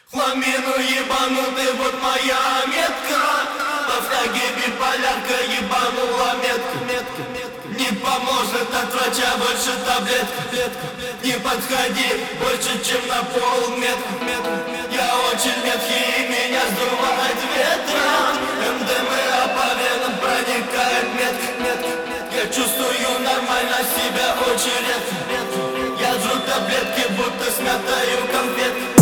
Хламину ебанутый, вот моя метка. По фляге биполярка ебанула метку. Не поможет от врача больше таблетка. Не подходи больше, чем на полметра. Я очень меткий и меня сдувает ветром. МДМА по венам проникает метко. Я чувствую нормально себя очень редко. Я жру таблетки, будто смятаю конфетки.